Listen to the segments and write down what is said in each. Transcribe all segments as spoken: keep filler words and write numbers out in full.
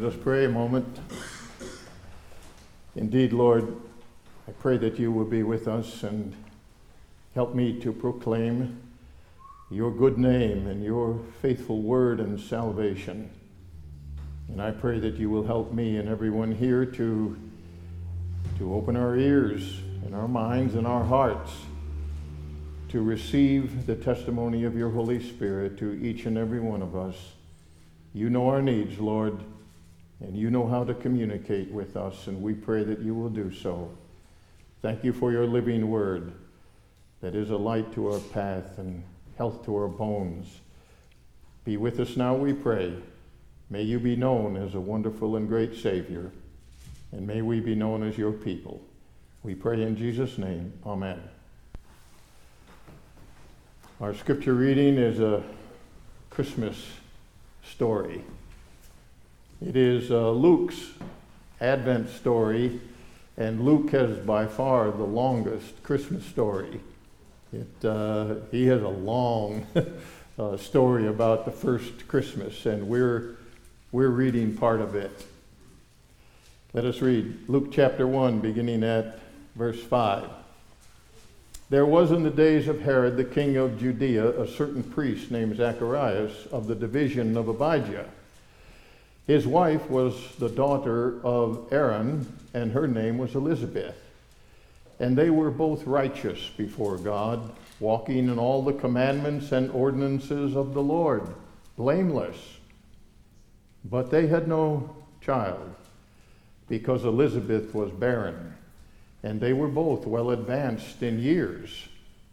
us pray a moment. Indeed, Lord, I pray that you will be with us and help me to proclaim your good name and your faithful word and salvation. And I pray that you will help me and everyone here to, to open our ears and our minds and our hearts to receive the testimony of your Holy Spirit to each and every one of us. You know our needs, Lord, and you know how to communicate with us, and we pray that you will do so. Thank you for your living word that is a light to our path and health to our bones. Be with us now, we pray. May you be known as a wonderful and great Savior, and may we be known as your people. We pray in Jesus' name. Amen. Our scripture reading is a Christmas story. It is uh, Luke's Advent story, and Luke has by far the longest Christmas story. It, uh, he has a long uh, story about the first Christmas, and we're, we're reading part of it. Let us read Luke chapter one, beginning at verse five. There was in the days of Herod the king of Judea a certain priest named Zacharias of the division of Abijah. His wife was the daughter of Aaron, and her name was Elizabeth. And they were both righteous before God, walking in all the commandments and ordinances of the Lord, blameless. But they had no child, because Elizabeth was barren, and they were both well advanced in years.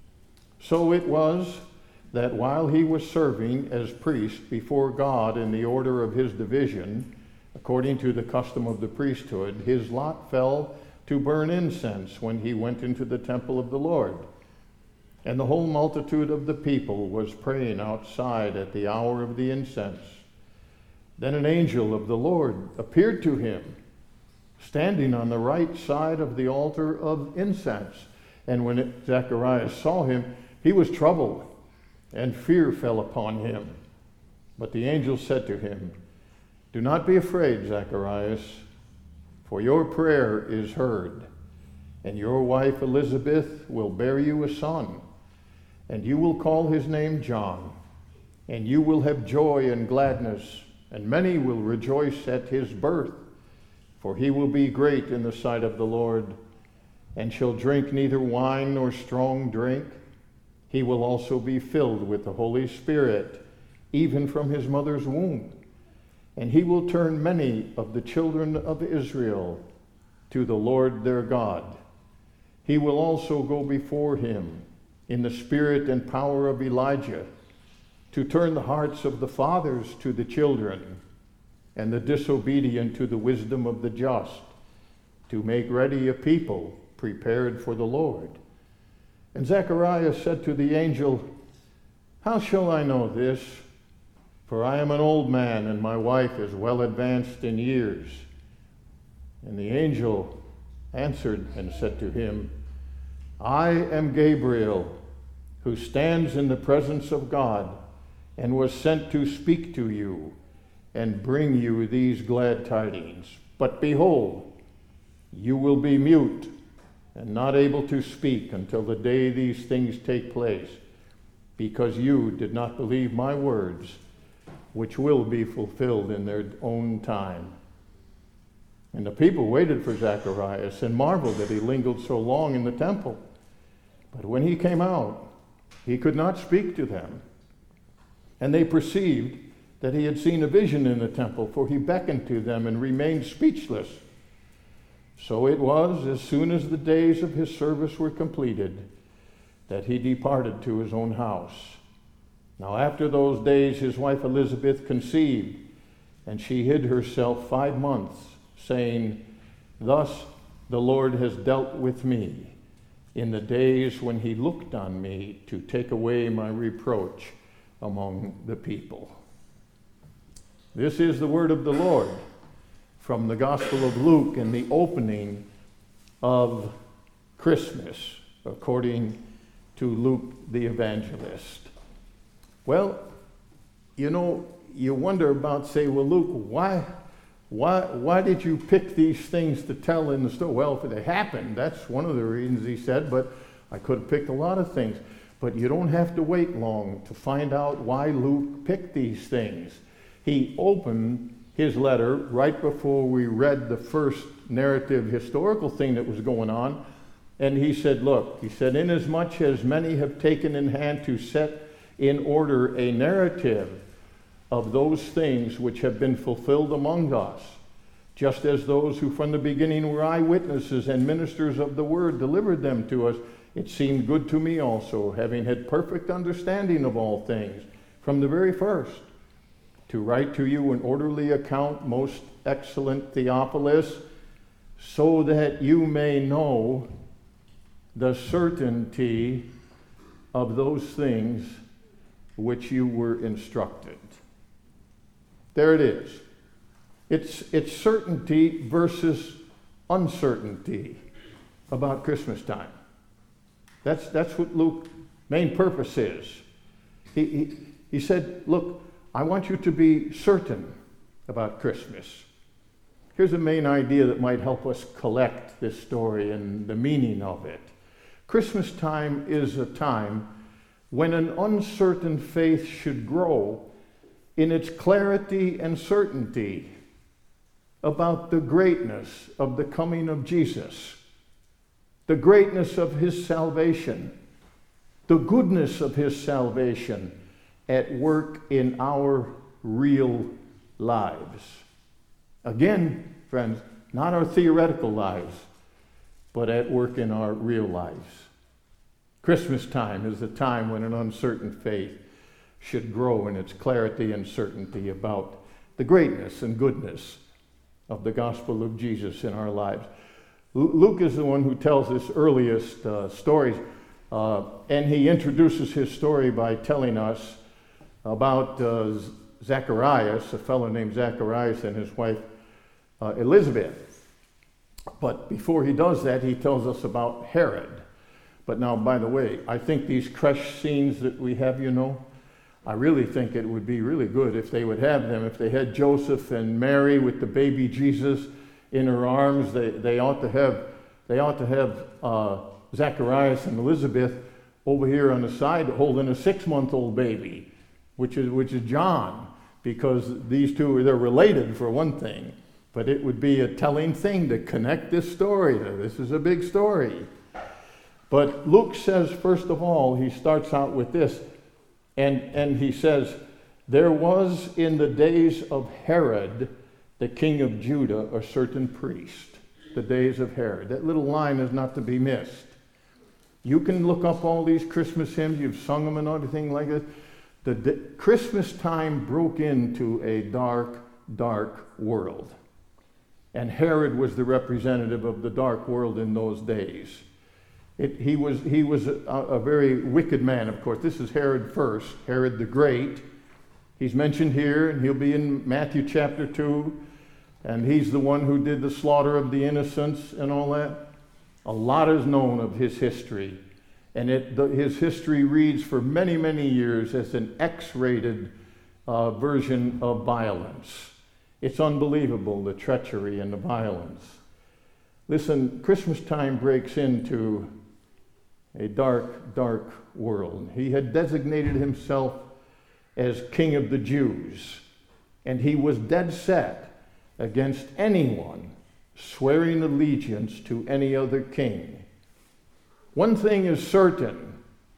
So it was that while he was serving as priest before God in the order of his division, according to the custom of the priesthood, his lot fell to burn incense when he went into the temple of the Lord. And the whole multitude of the people was praying outside at the hour of the incense. Then an angel of the Lord appeared to him, standing on the right side of the altar of incense. And when it, Zacharias saw him, he was troubled, and fear fell upon him. But the angel said to him, "Do not be afraid, Zacharias, for your prayer is heard, and your wife Elizabeth will bear you a son, and you will call his name John, and you will have joy and gladness, and many will rejoice at his birth. For he will be great in the sight of the Lord, and shall drink neither wine nor strong drink. He will also be filled with the Holy Spirit, even from his mother's womb. And he will turn many of the children of Israel to the Lord their God. He will also go before him in the spirit and power of Elijah, to turn the hearts of the fathers to the children, and the disobedient to the wisdom of the just, to make ready a people prepared for the Lord." And Zacharias said to the angel, "How shall I know this? For I am an old man, and my wife is well advanced in years." And the angel answered and said to him, "I am Gabriel, who stands in the presence of God, and was sent to speak to you and bring you these glad tidings. But behold, you will be mute and not able to speak until the day these things take place, because you did not believe my words, which will be fulfilled in their own time." And the people waited for Zacharias and marveled that he lingered so long in the temple. But when he came out, he could not speak to them. And they perceived that he had seen a vision in the temple, for he beckoned to them and remained speechless. So it was, as soon as the days of his service were completed, that he departed to his own house. Now after those days his wife Elizabeth conceived, and she hid herself five months, saying, "Thus the Lord has dealt with me in the days when he looked on me to take away my reproach among the people." This is the word of the Lord from the Gospel of Luke in the opening of Christmas, according to Luke the evangelist. Well, you know, you wonder about, say, well, Luke, why, why, why did you pick these things to tell in the story? Well, if they happened, that's one of the reasons he said, but I could have picked a lot of things. But you don't have to wait long to find out why Luke picked these things. He opened his letter right before we read the first narrative historical thing that was going on. And he said, look, he said, inasmuch as many have taken in hand to set in order a narrative of those things which have been fulfilled among us, just as those who from the beginning were eyewitnesses and ministers of the word delivered them to us, it seemed good to me also, having had perfect understanding of all things from the very first, to write to you an orderly account, most excellent Theophilus, so that you may know the certainty of those things which you were instructed. There it is. It's, it's certainty versus uncertainty about Christmas time. That's, that's what Luke's main purpose is. He, he, he said, look, I want you to be certain about Christmas. Here's a main idea that might help us collect this story and the meaning of it. Christmas time is a time when an uncertain faith should grow in its clarity and certainty about the greatness of the coming of Jesus, the greatness of his salvation, the goodness of his salvation at work in our real lives. Again, friends, not our theoretical lives, but at work in our real lives. Christmas time is the time when an uncertain faith should grow in its clarity and certainty about the greatness and goodness of the gospel of Jesus in our lives. Luke is the one who tells this earliest uh, stories, uh, and he introduces his story by telling us about uh, Zacharias, a fellow named Zacharias, and his wife uh, Elizabeth. But before he does that, he tells us about Herod. But now, by the way, I think these creche scenes that we have, you know, I really think it would be really good if they would have them. If they had Joseph and Mary with the baby Jesus in her arms, they, they ought to have they ought to have uh, Zacharias and Elizabeth over here on the side holding a six-month-old baby, which is which is John, because these two, they're related for one thing. But it would be a telling thing to connect this story. This is a big story. But Luke says, first of all, he starts out with this, and, and he says, there was in the days of Herod, the king of Judah, a certain priest. The days of Herod. That little line is not to be missed. You can look up all these Christmas hymns, you've sung them and everything like that. The, the Christmas time broke into a dark, dark world. And Herod was the representative of the dark world in those days. It, he was, he was a, a very wicked man, of course. This is Herod first, Herod the Great. He's mentioned here, and he'll be in Matthew chapter two. And he's the one who did the slaughter of the innocents and all that. A lot is known of his history. And it, the, his history reads for many, many years as an X-rated uh, version of violence. It's unbelievable, the treachery and the violence. Listen, Christmas time breaks into a dark, dark world. He had designated himself as King of the Jews, and he was dead set against anyone swearing allegiance to any other king. One thing is certain: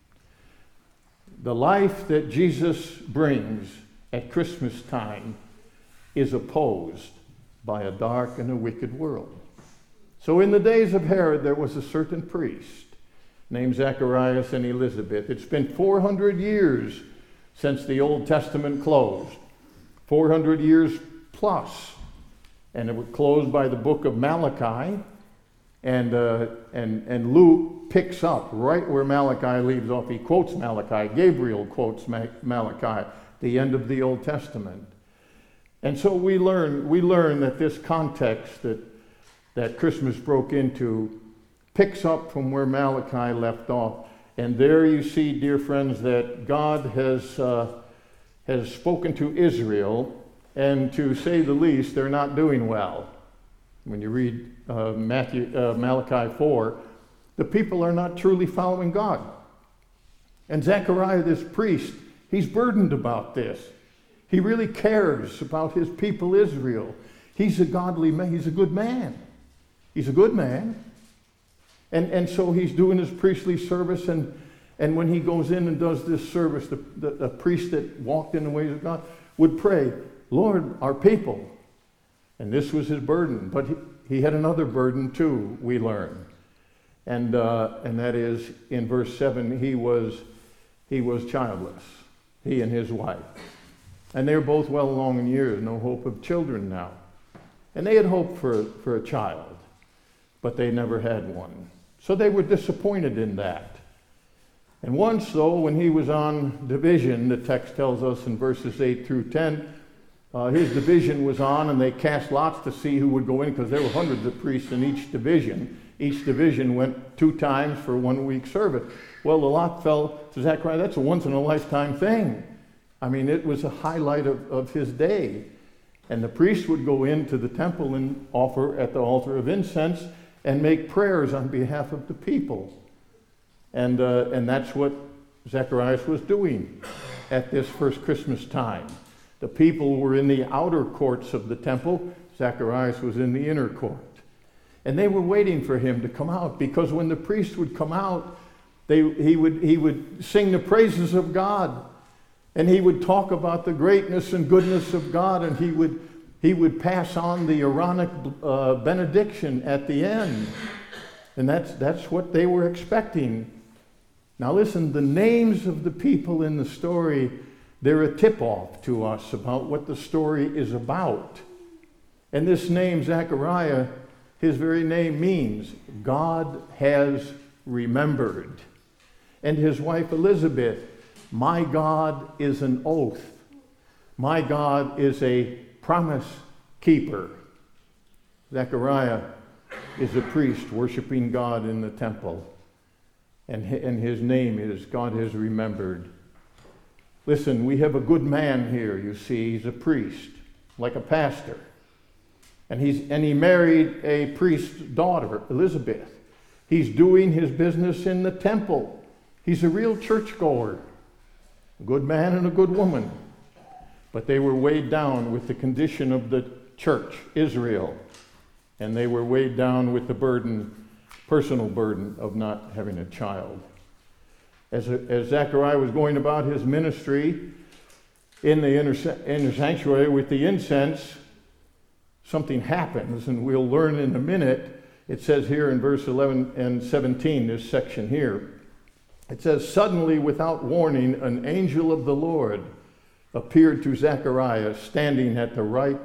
the life that Jesus brings at Christmas time is opposed by a dark and a wicked world. So in the days of Herod, there was a certain priest named Zacharias and Elizabeth. It's been four hundred years since the Old Testament closed. four hundred years plus. And it was closed by the book of Malachi. And, uh, and, and Luke picks up right where Malachi leaves off. He quotes Malachi. Gabriel quotes Ma- Malachi, the end of the Old Testament. And so we learn, we learn that this context that, that Christmas broke into picks up from where Malachi left off. And there you see, dear friends, that God has, uh, has spoken to Israel And to say the least, they're not doing well. When you read uh, Matthew, uh, Malachi four, the people are not truly following God. And Zechariah, this priest, he's burdened about this. He really cares about his people Israel. He's a godly man. He's a good man. He's a good man. And, and so he's doing his priestly service, and, and when he goes in and does this service, the, the, the priest that walked in the ways of God would pray, Lord, our people. And this was his burden. But he, he had another burden too, we learn. And uh, and that is in verse seven, he was he was childless, he and his wife. And they were both well along in years, no hope of children now. And they had hoped for, for a child, but they never had one. So they were disappointed in that. And once, though, when he was on division, the text tells us in verses eight through ten, uh, his division was on, and they cast lots to see who would go in, because there were hundreds of priests in each division. Each division went two times for one week service. Well, the lot fell to Zechariah. That's a once-in-a-lifetime thing. I mean, it was a highlight of, of his day. And the priest would go into the temple and offer at the altar of incense and make prayers on behalf of the people. And, uh, and that's what Zacharias was doing at this first Christmas time. The people were in the outer courts of the temple. Zacharias was in the inner court. And they were waiting for him to come out, because when the priest would come out, they, he would, he would sing the praises of God. And he would talk about the greatness and goodness of God, and he would, he would pass on the Aaronic uh, benediction at the end. And that's, that's what they were expecting. Now listen, the names of the people in the story, they're a tip-off to us about what the story is about. And this name, Zechariah, his very name means God has remembered. And his wife Elizabeth, my God is an oath. My God is a promise keeper. Zechariah is a priest worshiping God in the temple. And, and his name is God has remembered. Listen, we have a good man here, you see. He's a priest, like a pastor. And, he's, and he married a priest's daughter, Elizabeth. He's doing his business in the temple. He's a real churchgoer. A good man and a good woman. But they were weighed down with the condition of the church, Israel. And they were weighed down with the burden, personal burden of not having a child. As, as Zechariah was going about his ministry in the inner, inner sanctuary with the incense, something happens, and we'll learn in a minute. It says here in verse eleven and seventeen, this section here, it says, suddenly, without warning, an angel of the Lord appeared to Zechariah standing at the right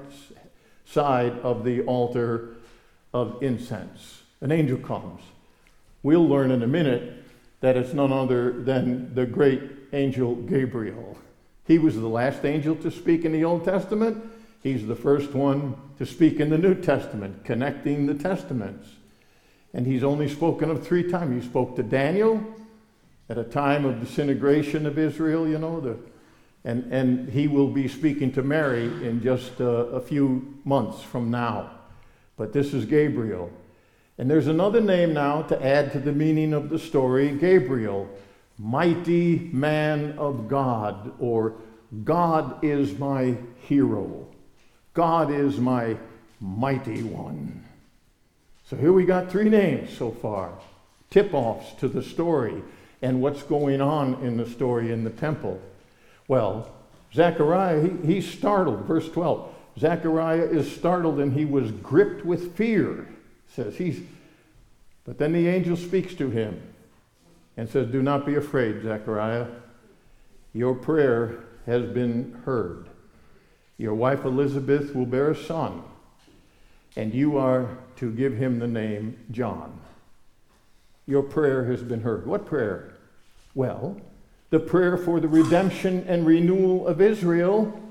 side of the altar of incense. An angel comes. We'll learn in a minute that it's none other than the great angel Gabriel. He was the last angel to speak in the Old Testament. He's the first one to speak in the New Testament, connecting the Testaments. And he's only spoken of three times. He spoke to Daniel at a time of disintegration of Israel, you know, the, and, and he will be speaking to Mary in just uh, a few months from now. But this is Gabriel. And there's another name now to add to the meaning of the story, Gabriel, mighty man of God, or God is my hero. God is my mighty one. So here we got three names so far, tip-offs to the story and what's going on in the story in the temple. Well, Zechariah, he, he's startled. Verse twelve, Zechariah is startled and he was gripped with fear. It says he's, but then the angel speaks to him and says, do not be afraid, Zechariah. Your prayer has been heard. Your wife Elizabeth will bear a son, and you are to give him the name John. Your prayer has been heard. What prayer? Well, the prayer for the redemption and renewal of Israel,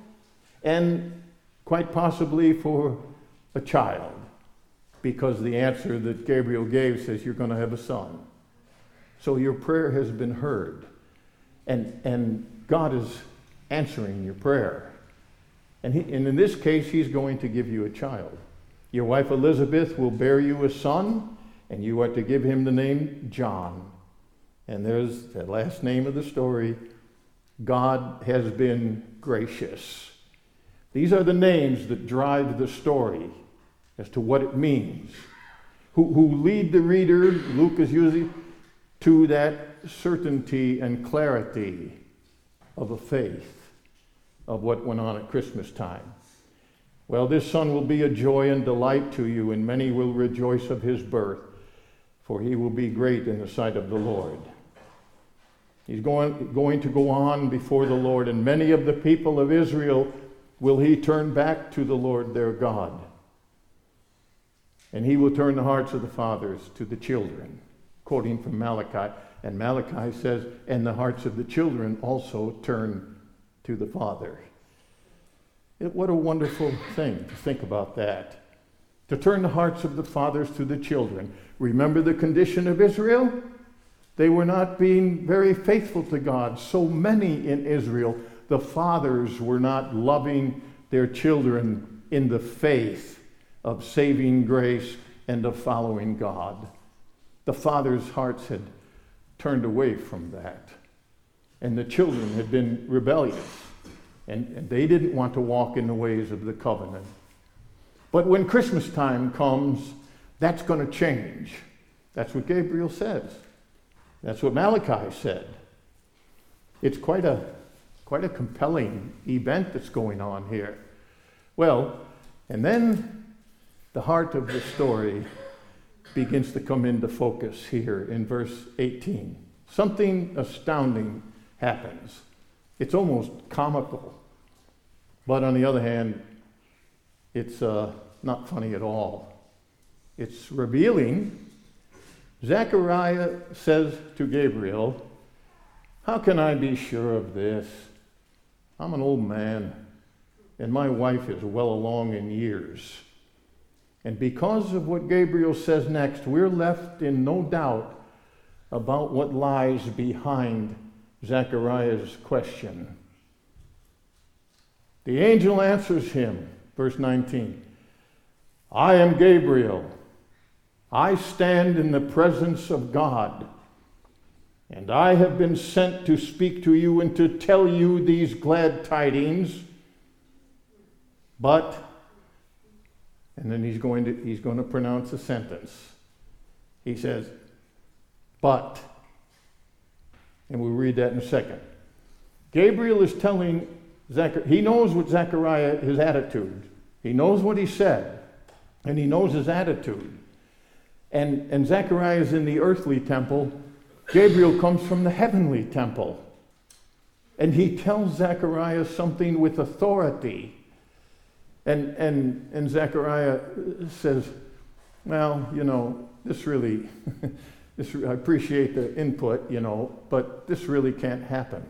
and quite possibly for a child, because the answer that Gabriel gave says you're going to have a son. So your prayer has been heard, and, and God is answering your prayer. And, he, and in this case, he's going to give you a child. Your wife Elizabeth will bear you a son, and you are to give him the name John. And there's the last name of the story. God has been gracious. These are the names that drive the story as to what it means. Who, who lead the reader, Luke is usually, to that certainty and clarity of a faith of what went on at Christmas time. Well, this son will be a joy and delight to you, and many will rejoice of his birth, for he will be great in the sight of the Lord. He's going, going to go on before the Lord, and many of the people of Israel will he turn back to the Lord their God. And he will turn the hearts of the fathers to the children, quoting from Malachi. And Malachi says, and the hearts of the children also turn to the Father. It, what a wonderful thing to think about that. To turn the hearts of the fathers to the children. Remember the condition of Israel? They were not being very faithful to God. So many in Israel, the fathers were not loving their children in the faith of saving grace and of following God. The fathers' hearts had turned away from that. And the children had been rebellious. And, and they didn't want to walk in the ways of the covenant. But when Christmas time comes, that's going to change. That's what Gabriel says. That's what Malachi said. It's quite a, quite a compelling event that's going on here. Well, and then the heart of the story begins to come into focus here in verse eighteen. Something astounding happens. It's almost comical. But on the other hand, it's uh, not funny at all. It's revealing. Zechariah says to Gabriel, how can I be sure of this? I'm an old man, and my wife is well along in years. And because of what Gabriel says next, we're left in no doubt about what lies behind Zechariah's question. The angel answers him, verse nineteen, I am Gabriel. I stand in the presence of God, and I have been sent to speak to you and to tell you these glad tidings. But, and then he's going to, he's going to pronounce a sentence. He says, but, and we'll read that in a second. Gabriel is telling Zechariah, he knows what Zechariah, his attitude. He knows what he said, and he knows his attitude. And, and Zechariah is in the earthly temple. Gabriel comes from the heavenly temple. And he tells Zechariah something with authority. And, and, and Zechariah says, well, you know, this really, this, I appreciate the input, you know, but this really can't happen.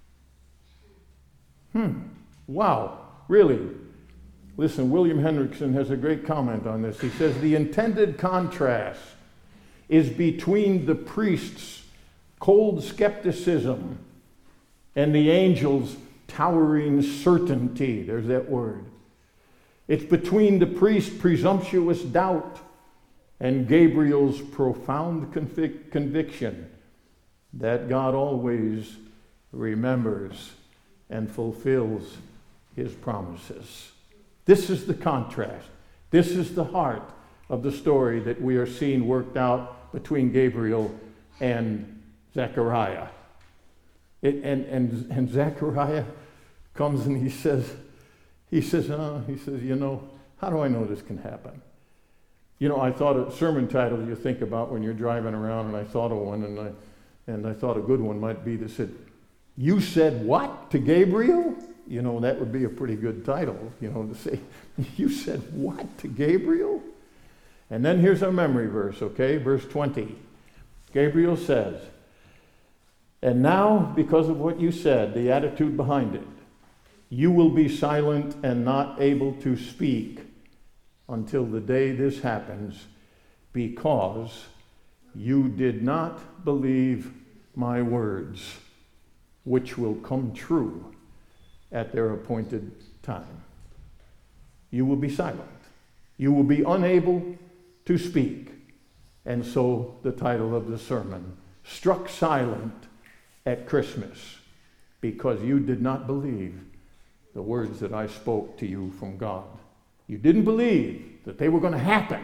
Hmm, wow, really? Listen, William Hendrickson has a great comment on this. He says, the intended contrast is between the priest's cold skepticism and the angel's towering certainty. There's that word. It's between the priest's presumptuous doubt and Gabriel's profound convic- conviction that God always remembers and fulfills his promises. This is the contrast. This is the heart of the story that we are seeing worked out between Gabriel and Zechariah. It, and, and, and Zechariah comes and he says, he says, oh, he says, you know, how do I know this can happen? You know, I thought a sermon title you think about when you're driving around, and I thought of one, and I, and I thought a good one might be that said, you said what to Gabriel? You know, that would be a pretty good title, you know, to say, you said what to Gabriel? And then here's our memory verse, okay? Verse twenty. Gabriel says, and now, because of what you said, the attitude behind it, you will be silent and not able to speak until the day this happens, because you did not believe my words, which will come true at their appointed time. you will be silent. You will be unable to speak. And so the title of the sermon, Struck Silent at Christmas, because you did not believe the words that I spoke to you from God. You didn't believe that they were going to happen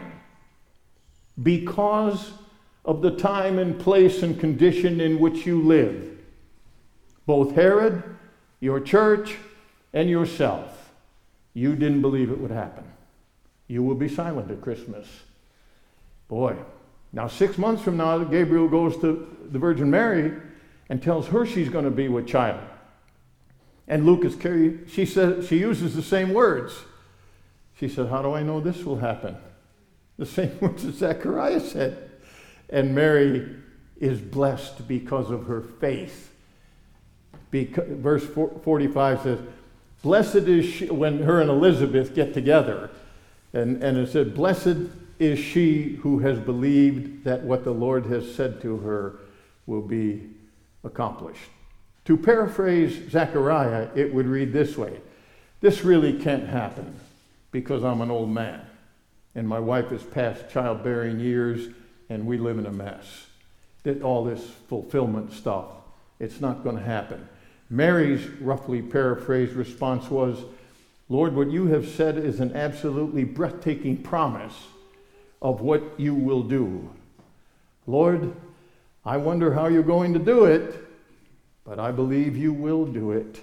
because of the time and place and condition in which you live. Both Herod, your church, and yourself, you didn't believe it would happen. You will be silent at Christmas. Boy, now six months from now, Gabriel goes to the Virgin Mary and tells her she's going to be with child. And Luke is carried, she says, she uses the same words. She said, how do I know this will happen? The same words that Zechariah said. And Mary is blessed because of her faith. Because, verse forty-five says, blessed is she, when her and Elizabeth get together. And, and it said, blessed is she who has believed that what the Lord has said to her will be accomplished. To paraphrase Zechariah, it would read this way. This really can't happen because I'm an old man. And my wife is past childbearing years, and we live in a mess. That all this fulfillment stuff, it's not going to happen. Mary's roughly paraphrased response was, Lord, what you have said is an absolutely breathtaking promise of what you will do. Lord, I wonder how you're going to do it, but I believe you will do it.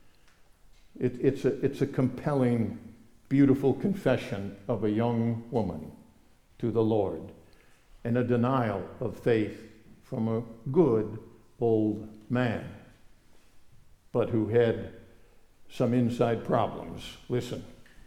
it it's, a, it's a compelling, beautiful confession of a young woman to the Lord, and a denial of faith from a good old man, but who had some inside problems. Listen,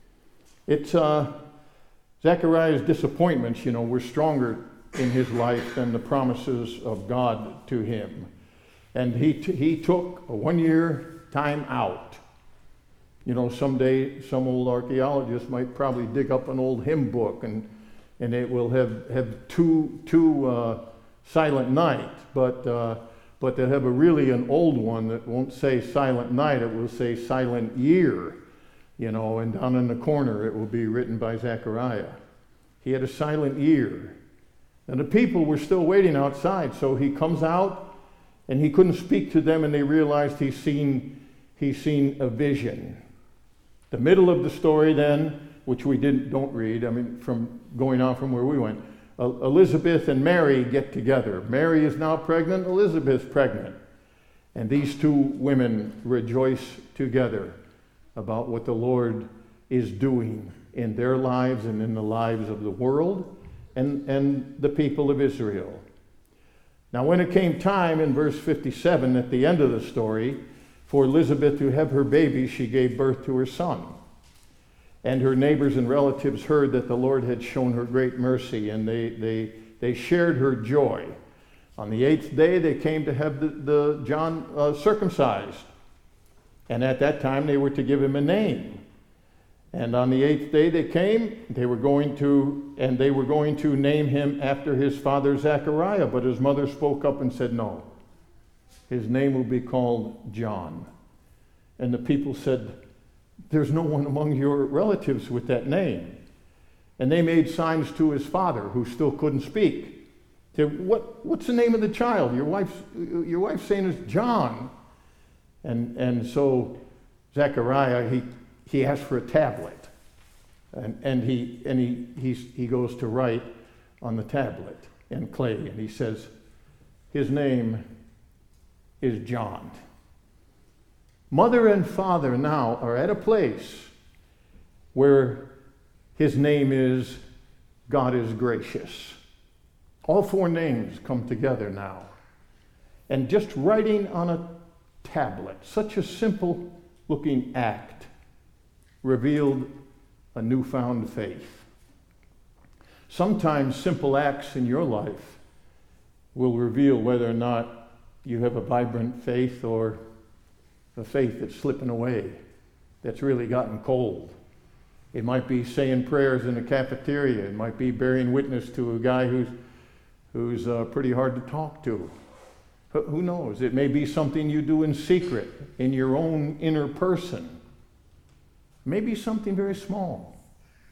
it's uh, Zechariah's disappointments, you know, were stronger in his life than the promises of God to him. And he t- he took a one-year time out. You know, someday some old archaeologist might probably dig up an old hymn book, and and it will have have two two uh, silent night, but uh, but they'll have a really an old one that won't say silent night. It will say silent year. You know, and down in the corner it will be written by Zechariah. He had a silent year. And the people were still waiting outside, so he comes out, and he couldn't speak to them, and they realized he's seen, he's seen a vision. The middle of the story then, which we didn't don't read, I mean, from going on from where we went, uh, Elizabeth and Mary get together. Mary is now pregnant, Elizabeth's pregnant. And these two women rejoice together about what the Lord is doing in their lives and in the lives of the world and, and the people of Israel. Now, when it came time in verse fifty-seven, at the end of the story, for Elizabeth to have her baby, she gave birth to her son. And her neighbors and relatives heard that the Lord had shown her great mercy, and they, they, they shared her joy. On the eighth day, they came to have the, the John uh, circumcised. And at that time, they were to give him a name. And on the eighth day they came, they were going to, and they were going to name him after his father Zechariah, but his mother spoke up and said, no, his name will be called John. And the people said, there's no one among your relatives with that name. And they made signs to his father, who still couldn't speak. They said, what, what's the name of the child? Your wife's, your wife's saying it's John. And, and so Zechariah, he He asked for a tablet, and, and, he, and he, he's, he goes to write on the tablet in clay, and he says, his name is John. Mother and father now are at a place where his name is God is gracious. All four names come together now. And just writing on a tablet, such a simple looking act, revealed a newfound faith. Sometimes simple acts in your life will reveal whether or not you have a vibrant faith or a faith that's slipping away, that's really gotten cold. It might be saying prayers in a cafeteria. It might be bearing witness to a guy who's, who's uh, pretty hard to talk to. Who knows? It may be something you do in secret, in your own inner person. Maybe something very small.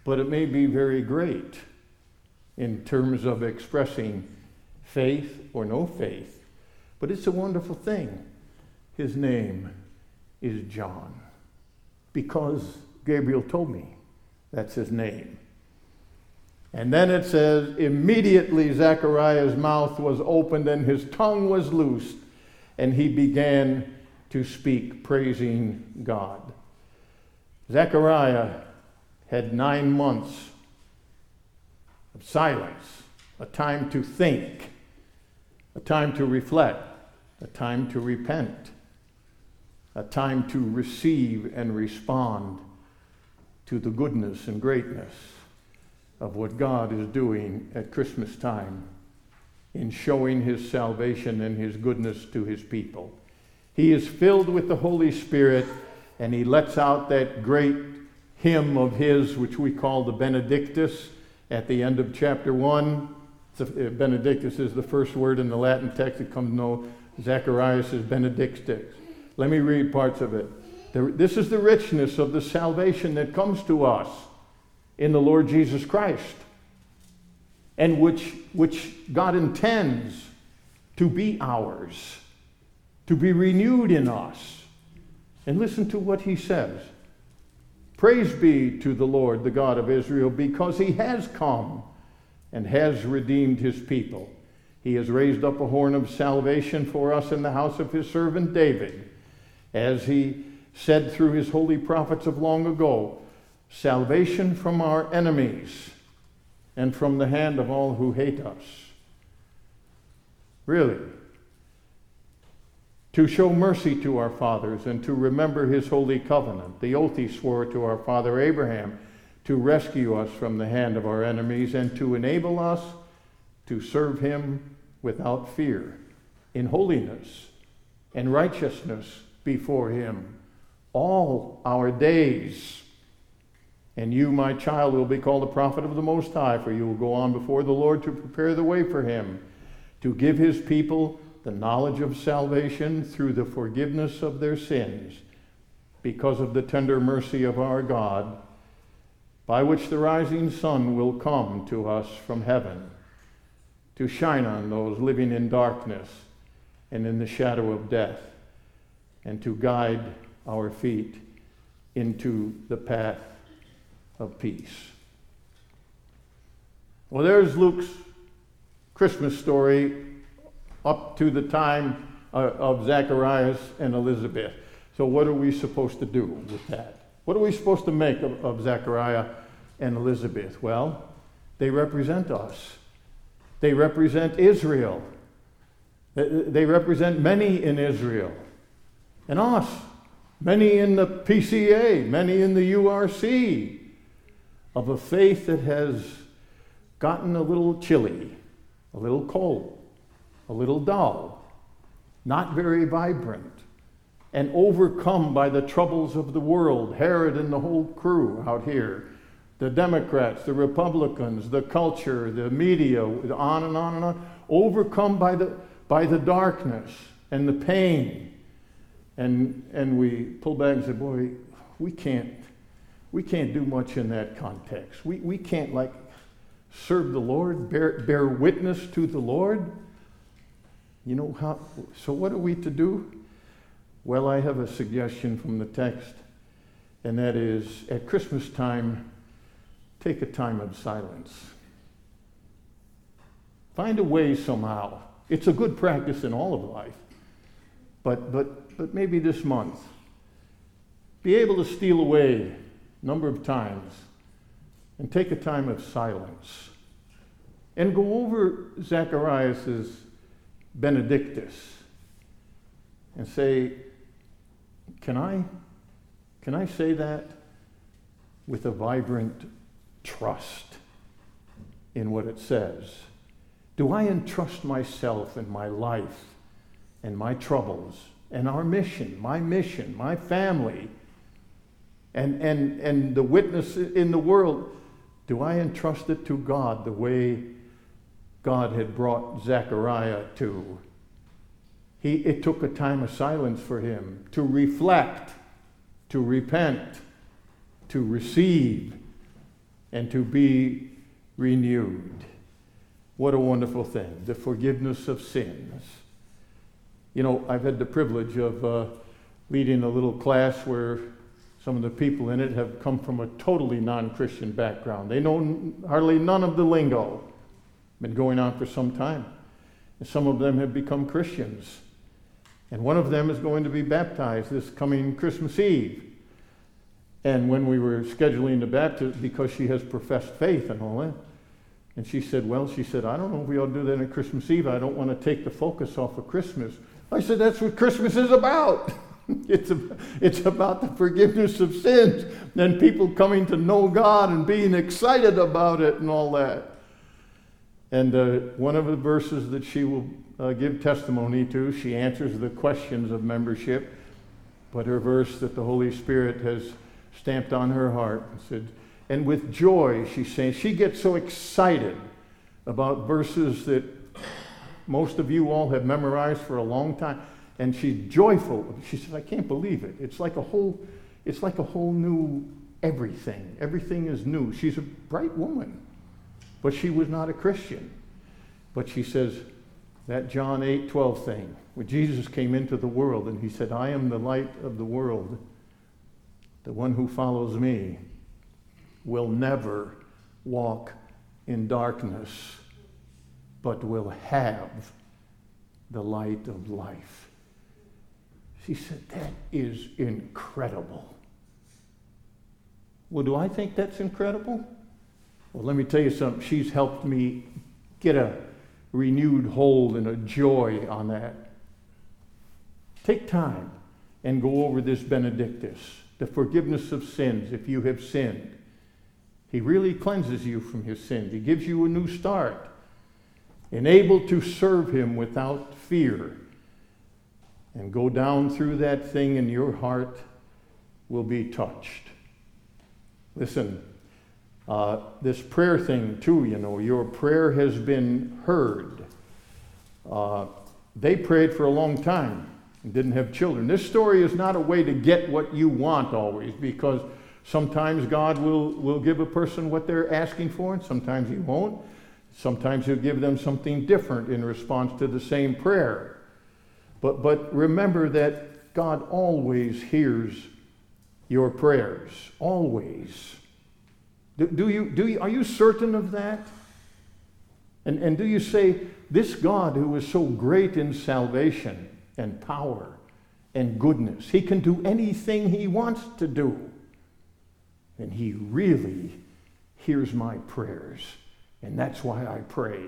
but it may be very great in terms of expressing faith or no faith. But it's a wonderful thing. His name is John, because Gabriel told me that's his name. And then it says, immediately Zechariah's mouth was opened and his tongue was loosed, and he began to speak, praising God. Zechariah had nine months of silence, a time to think, a time to reflect, a time to repent, a time to receive and respond to the goodness and greatness of what God is doing at Christmas time in showing his salvation and his goodness to his people. He is filled with the Holy Spirit, and he lets out that great hymn of his, which we call the Benedictus, at the end of chapter one. Benedictus is the first word in the Latin text. It comes to know Zacharias is Benedictus. Let me read parts of it. This is the richness of the salvation that comes to us in the Lord Jesus Christ, and which, which God intends to be ours, to be renewed in us. And listen to what he says. Praise be to the Lord, the God of Israel, because he has come and has redeemed his people. He has raised up a horn of salvation for us in the house of his servant David, as he said through his holy prophets of long ago, salvation from our enemies and from the hand of all who hate us. Really, to show mercy to our fathers and to remember his holy covenant, the oath he swore to our father Abraham, to rescue us from the hand of our enemies and to enable us to serve him without fear, in holiness and righteousness before him all our days. And you, my child, will be called a prophet of the Most High, for you will go on before the Lord to prepare the way for him, to give his people the knowledge of salvation through the forgiveness of their sins, because of the tender mercy of our God, by which the rising sun will come to us from heaven, to shine on those living in darkness and in the shadow of death, and to guide our feet into the path of peace. Well, there's Luke's Christmas story up to the time uh, of Zacharias and Elizabeth. So what are we supposed to do with that? What are we supposed to make of, of Zechariah and Elizabeth? Well, they represent us. They represent Israel. They, they represent many in Israel. And us. Many in the P C A, many in the U R C, of a faith that has gotten a little chilly, a little cold, a little dull, not very vibrant, and overcome by the troubles of the world, Herod and the whole crew out here, the Democrats, the Republicans, the culture, the media, on and on and on, overcome by the, by the darkness and the pain. And and we pull back and say, boy, we can't we can't do much in that context. We we can't like serve the Lord, bear bear witness to the Lord. You know how so what are we to do? Well, I have a suggestion from the text, and that is at Christmas time, take a time of silence. Find a way somehow. It's a good practice in all of life. But but But maybe this month, be able to steal away a number of times and take a time of silence and go over Zacharias' Benedictus and say, can I, can I say that with a vibrant trust in what it says? Do I entrust myself and my life and my troubles and our mission, my mission, my family, and, and, and the witness in the world, do I entrust it to God the way God had brought Zechariah to? He, it took a time of silence for him to reflect, to repent, to receive, and to be renewed. What a wonderful thing, the forgiveness of sins. You know, I've had the privilege of uh, leading a little class where some of the people in it have come from a totally non-Christian background. They know n- hardly none of the lingo. Been going on for some time. And some of them have become Christians. And one of them is going to be baptized this coming Christmas Eve. And when we were scheduling the baptism, because she has professed faith and all that, and she said, well, she said, I don't know if we ought to do that on Christmas Eve. I don't want to take the focus off of Christmas. I said, that's what Christmas is about. It's, a, it's about the forgiveness of sins and people coming to know God and being excited about it and all that. And uh, one of the verses that she will uh, give testimony to, she answers the questions of membership, but her verse that the Holy Spirit has stamped on her heart and said, and with joy, she's saying, she gets so excited about verses that most of you all have memorized for a long time. And she's joyful. She says, I can't believe it. It's like a whole, it's like a whole new everything. Everything is new. She's a bright woman, but she was not a Christian. But she says, that John eight twelve thing, when Jesus came into the world and he said, I am the light of the world. The one who follows me will never walk in darkness, but will have the light of life. She said, that is incredible. Well, do I think that's incredible? Well, let me tell you something. She's helped me get a renewed hold and a joy on that. Take time and go over this Benedictus, the forgiveness of sins if you have sinned. He really cleanses you from your sins. He gives you a new start, enabled to serve him without fear. And go down through that thing and your heart will be touched. Listen, uh, this prayer thing too, you know, your prayer has been heard. Uh, they prayed for a long time and didn't have children. This story is not a way to get what you want always, because sometimes God will, will give a person what they're asking for, and sometimes he won't. Sometimes he'll give them something different in response to the same prayer. But, but remember that God always hears your prayers. Always. Do, do you, do you, are you certain of that? And, and do you say, this God who is so great in salvation and power and goodness, he can do anything he wants to do. And he really hears my prayers. And that's why I pray.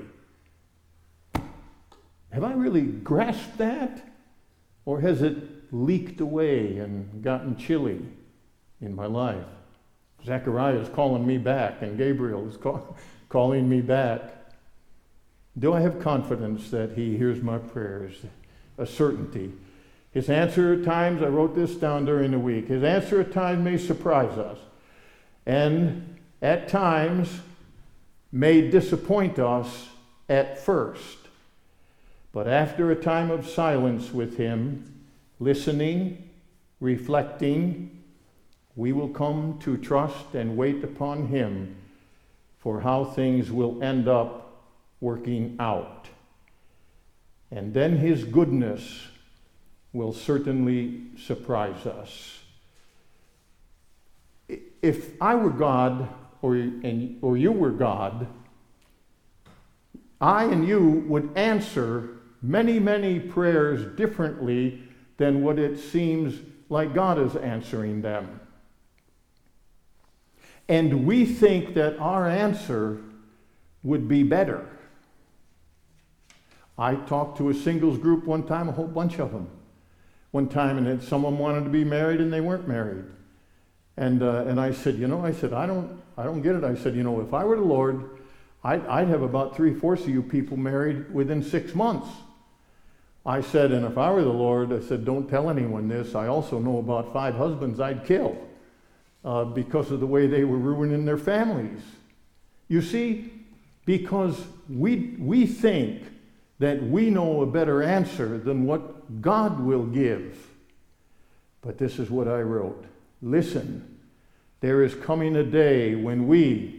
Have I really grasped that? Or has it leaked away and gotten chilly in my life? Zechariah is calling me back, and Gabriel is call, calling me back. Do I have confidence that he hears my prayers? A certainty. His answer at times, I wrote this down during the week, his answer at times may surprise us, and at times may disappoint us at first. But after a time of silence with him, listening, reflecting, we will come to trust and wait upon him for how things will end up working out. And then his goodness will certainly surprise us. If I were God, or, and, or you were God, I and you would answer many, many prayers differently than what it seems like God is answering them. And we think that our answer would be better. I talked to a singles group one time, a whole bunch of them. One time, and then someone wanted to be married and they weren't married. And uh, and I said, you know, I said, I don't, I don't get it. I said, you know, if I were the Lord, I'd, I'd have about three-fourths of you people married within six months. I said, and if I were the Lord, I said, don't tell anyone this. I also know about five husbands I'd kill uh, because of the way they were ruining their families. You see, because we we think that we know a better answer than what God will give. But this is what I wrote. Listen, there is coming a day when we,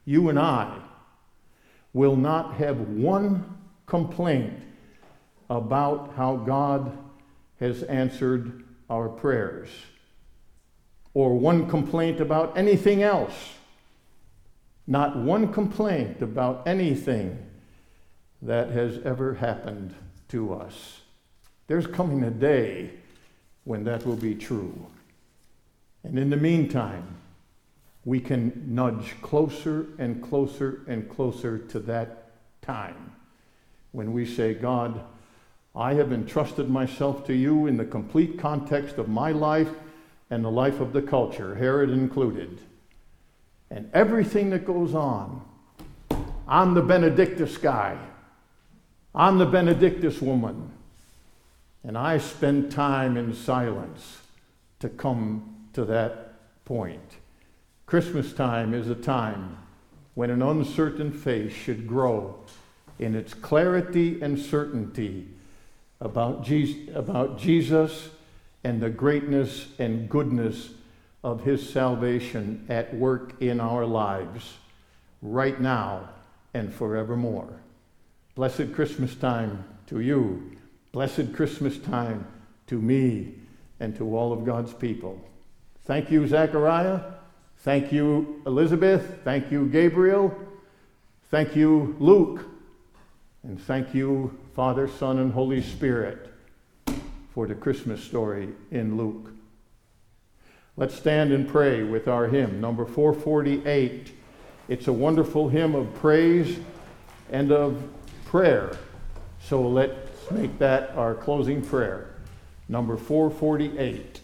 you and I, will not have one complaint about how God has answered our prayers, or one complaint about anything else. Not one complaint about anything that has ever happened to us. There's coming a day when that will be true. And in the meantime, we can nudge closer and closer and closer to that time when we say, God, I have entrusted myself to you in the complete context of my life and the life of the culture, Herod included. And everything that goes on. I'm the Benedictus guy. I'm the Benedictus woman. And I spend time in silence to come to that point. Christmas time is a time when an uncertain faith should grow in its clarity and certainty about Jesus, about Jesus and the greatness and goodness of his salvation at work in our lives right now and forevermore. Blessed Christmas time to you. Blessed Christmas time to me and to all of God's people. Thank you, Zechariah. Thank you, Elizabeth. Thank you, Gabriel. Thank you, Luke. And thank you, Father, Son, and Holy Spirit, for the Christmas story in Luke. Let's stand and pray with our hymn, number four forty-eight. It's a wonderful hymn of praise and of prayer. So let's make that our closing prayer. Number four forty-eight.